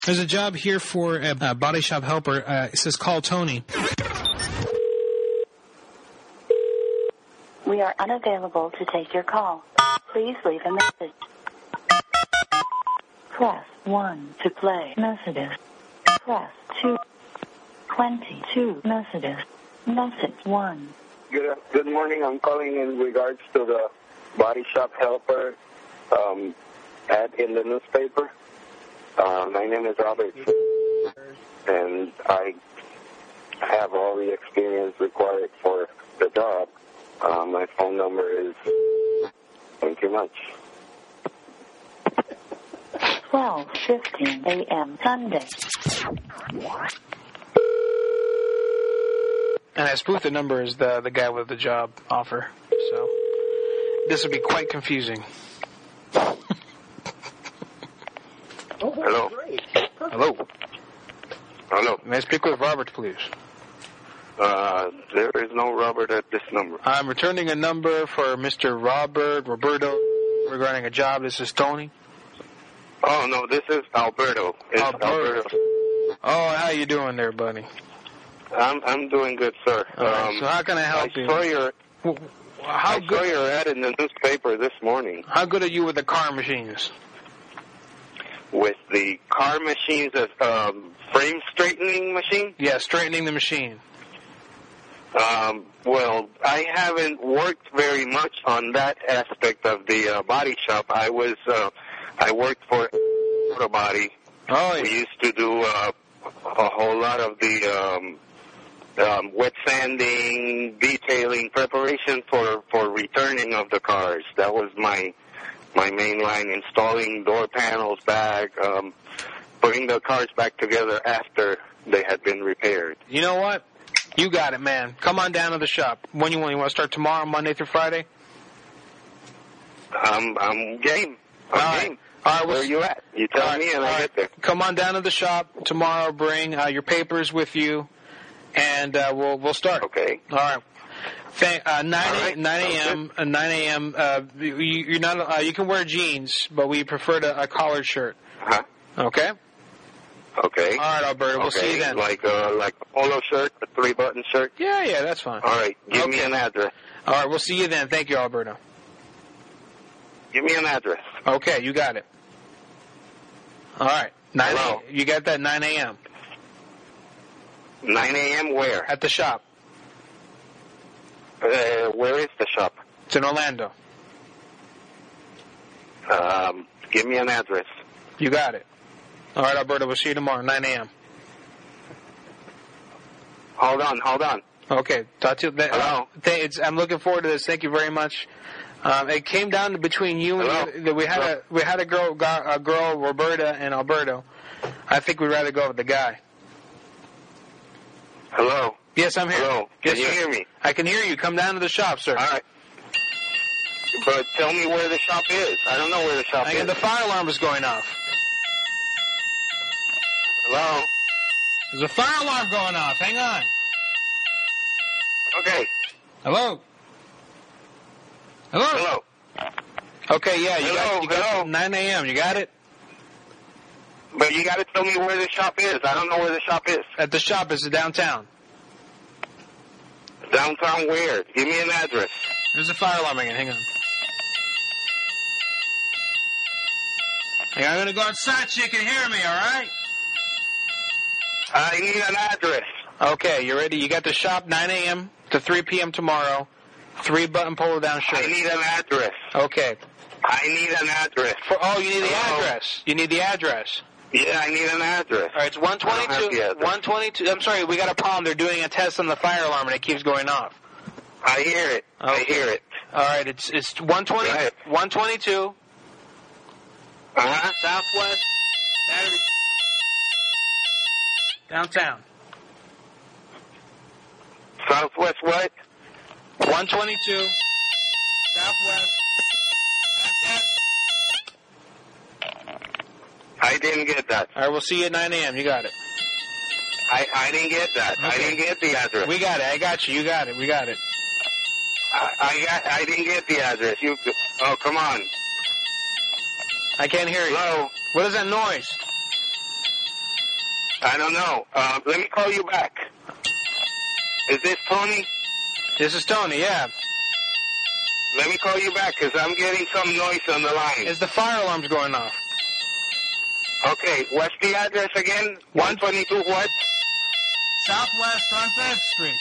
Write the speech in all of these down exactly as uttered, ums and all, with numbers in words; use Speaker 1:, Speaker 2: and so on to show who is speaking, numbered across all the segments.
Speaker 1: There's a job here for a, a body shop helper. Uh, it says call Tony.
Speaker 2: We are unavailable to take your call. Please leave a message. Press one to play messages. Press two. twenty-two messages. Message one.
Speaker 3: Good, good morning. I'm calling in regards to the body shop helper um, ad in the newspaper. Uh, my name is Robert, and I have all the experience required for the job. Uh, my phone number is... Thank you much.
Speaker 2: twelve fifteen a.m. Sunday.
Speaker 1: And I spoofed the number as the, the guy with the job offer. So this would be quite confusing.
Speaker 3: Hello.
Speaker 1: Hello.
Speaker 3: Hello.
Speaker 1: May I speak with Robert, please?
Speaker 3: Uh, there is no Robert at this number.
Speaker 1: I'm returning a number for Mister Robert Roberto regarding a job. This is Tony.
Speaker 3: Oh, no, this is Alberto. It's
Speaker 1: Alberto.
Speaker 3: Alberto.
Speaker 1: Oh, how you doing there, buddy?
Speaker 3: I'm I'm doing good, sir.
Speaker 1: All right,
Speaker 3: um,
Speaker 1: so how can I help
Speaker 3: I
Speaker 1: you?
Speaker 3: Saw your,
Speaker 1: how
Speaker 3: I
Speaker 1: good,
Speaker 3: saw your ad in the newspaper this morning.
Speaker 1: How good are you with the car machines?
Speaker 3: With the car machines, as um, frame straightening machine?
Speaker 1: Yeah, straightening the machine.
Speaker 3: Um, well, I haven't worked very much on that aspect of the uh, body shop. I was, uh, I worked for Auto Body.
Speaker 1: Oh, yeah.
Speaker 3: We used to do uh, a whole lot of the um, um, wet sanding, detailing, preparation for, for returning of the cars. That was my my main line, installing door panels back, um, putting the cars back together after they had been repaired.
Speaker 1: You know what? You got it, man. Come on down to the shop. When you want? You want to start tomorrow, Monday through Friday?
Speaker 3: I'm, I'm game. I'm
Speaker 1: All right.
Speaker 3: game.
Speaker 1: All right,
Speaker 3: Where
Speaker 1: we'll,
Speaker 3: are you at? You tell
Speaker 1: all right,
Speaker 3: me and
Speaker 1: all
Speaker 3: I
Speaker 1: right.
Speaker 3: get there.
Speaker 1: Come on down to the shop tomorrow. Bring uh, your papers with you, and uh, we'll we'll start.
Speaker 3: Okay.
Speaker 1: All right. Thank, uh, nine
Speaker 3: right.
Speaker 1: a.m. Uh, nine a.m. Uh, you, you're not. Uh, you can wear jeans, but we prefer to, a collared shirt.
Speaker 3: Huh?
Speaker 1: Okay.
Speaker 3: Okay.
Speaker 1: All right, Alberto. We'll
Speaker 3: okay.
Speaker 1: see you then.
Speaker 3: Like uh, like a polo shirt, a three button shirt.
Speaker 1: Yeah, yeah, that's fine.
Speaker 3: All right. Give
Speaker 1: Okay.
Speaker 3: me an address.
Speaker 1: All right, we'll see you then. Thank you, Alberto.
Speaker 3: Give me an address.
Speaker 1: Okay, you got it. All right. Nine.
Speaker 3: Hello?
Speaker 1: A, you got that nine a.m.
Speaker 3: nine a.m. where?
Speaker 1: at the shop.
Speaker 3: Uh, where is the shop?
Speaker 1: It's in Orlando.
Speaker 3: Um, give me an address.
Speaker 1: You got it. All right, Alberto. We'll see you tomorrow, nine a.m.
Speaker 3: Hold on, hold on.
Speaker 1: Okay. Talk to you. Uh,
Speaker 3: Hello?
Speaker 1: th- it's, I'm looking forward to this. Thank you very much. Um, it came down to between you and
Speaker 3: Hello?
Speaker 1: the, we had
Speaker 3: Hello?
Speaker 1: a we had a girl, a girl, Roberta and Alberto. I think we'd rather go with the guy.
Speaker 3: Hello?
Speaker 1: Yes, I'm here.
Speaker 3: Hello?
Speaker 1: Yes,
Speaker 3: Can you
Speaker 1: sir.
Speaker 3: hear me?
Speaker 1: I can hear you. Come down to the shop, sir.
Speaker 3: All right. But tell me where the shop is. I don't know where the shop
Speaker 1: I
Speaker 3: is.
Speaker 1: got the fire alarm is going off.
Speaker 3: Hello?
Speaker 1: There's a fire alarm going off. Hang on.
Speaker 3: Okay.
Speaker 1: Hello? Hello?
Speaker 3: Hello?
Speaker 1: Okay, yeah, you
Speaker 3: Hello,
Speaker 1: got, you got
Speaker 3: hello?
Speaker 1: nine a.m. You got it?
Speaker 3: But you got to tell me where the shop is. I don't know where the shop is.
Speaker 1: At the shop is downtown.
Speaker 3: Downtown where? Give me an address.
Speaker 1: There's a fire alarm again. Hang on. Hey, I'm going to go outside so you can hear me, all right?
Speaker 3: I need an address.
Speaker 1: Okay, you ready? You got the shop nine a.m. to three p.m. tomorrow. Three-button polo-down shirt.
Speaker 3: I need an address.
Speaker 1: Okay.
Speaker 3: I need an address.
Speaker 1: For, oh, you need the
Speaker 3: Hello?
Speaker 1: address. You need the address.
Speaker 3: Yeah, I need an address.
Speaker 1: All right, it's one
Speaker 3: I don't have the
Speaker 1: twenty-two.
Speaker 3: address.
Speaker 1: one twenty-two. I'm sorry, we got a problem. They're doing a test on the fire alarm, and it keeps going off.
Speaker 3: I hear it. I
Speaker 1: Okay.
Speaker 3: hear it.
Speaker 1: All right, it's it's one twenty,
Speaker 3: Go ahead.
Speaker 1: one twenty-two,
Speaker 3: Uh-huh.
Speaker 1: Southwest Battery, downtown.
Speaker 3: Southwest what?
Speaker 1: one twenty-two, Southwest.
Speaker 3: I didn't get that.
Speaker 1: All right, we'll see you at nine a.m. You got it.
Speaker 3: I, I didn't get that. I
Speaker 1: Okay.
Speaker 3: didn't get the address.
Speaker 1: We got it. I got you. You got it. We got it.
Speaker 3: I, I got. I didn't get the address. You. Oh, come on.
Speaker 1: I can't hear you.
Speaker 3: Hello.
Speaker 1: What is that noise?
Speaker 3: I don't know. Uh, let me call you back. Is this Tony?
Speaker 1: This is Tony, yeah.
Speaker 3: Let me call you back because I'm getting some noise on the line.
Speaker 1: Is the fire alarm's going off?
Speaker 3: Okay, what's the address again? one twenty-two what?
Speaker 4: Southwest on Fifth Street.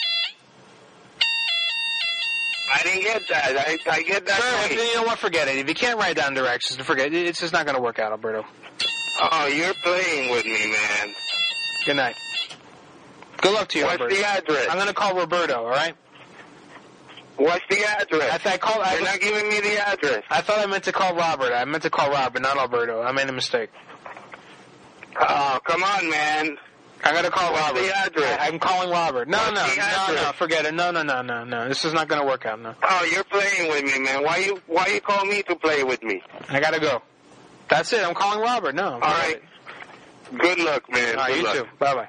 Speaker 3: I didn't get that. I, I get that.
Speaker 1: Sir,
Speaker 3: noise.
Speaker 1: if, you know what? Forget it. If you can't write down directions, forget it. It's just not going to work out, Alberto.
Speaker 3: Oh, you're playing with me, man.
Speaker 1: Good night. Good luck to you,
Speaker 3: What's
Speaker 1: Alberto.
Speaker 3: the address?
Speaker 1: I'm going to call Roberto, all right?
Speaker 3: What's the address?
Speaker 1: I, th- I called. I
Speaker 3: You're
Speaker 1: was,
Speaker 3: not giving me the address.
Speaker 1: I thought I meant to call Robert. I meant to call Robert, not Alberto. I made a mistake.
Speaker 3: Oh, come on, man.
Speaker 1: I'm going to call
Speaker 3: What's
Speaker 1: Robert.
Speaker 3: the address?
Speaker 1: I, I'm calling Robert. No,
Speaker 3: What's
Speaker 1: no,
Speaker 3: the
Speaker 1: no,
Speaker 3: address?
Speaker 1: no, forget it. No, no, no, no, no. This is not going to work out, no.
Speaker 3: Oh, you're playing with me, man. Why you Why you call me to play with me?
Speaker 1: I got to go. That's it. I'm calling Robert. No.
Speaker 3: All right. Good luck, man.
Speaker 1: All right,
Speaker 3: Good
Speaker 1: you
Speaker 3: luck.
Speaker 1: too. Bye-bye.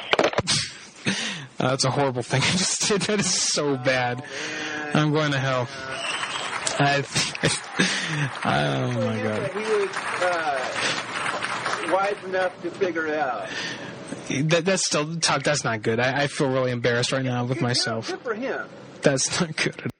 Speaker 5: Uh, that's a horrible thing I just did. That is so bad. I'm going to hell. I, oh my God.
Speaker 6: He was uh, wise enough to figure it out.
Speaker 5: That, that's still, Tuck, that's not good. I, I feel really embarrassed right now with myself.
Speaker 6: Good for him.
Speaker 5: That's not good at all.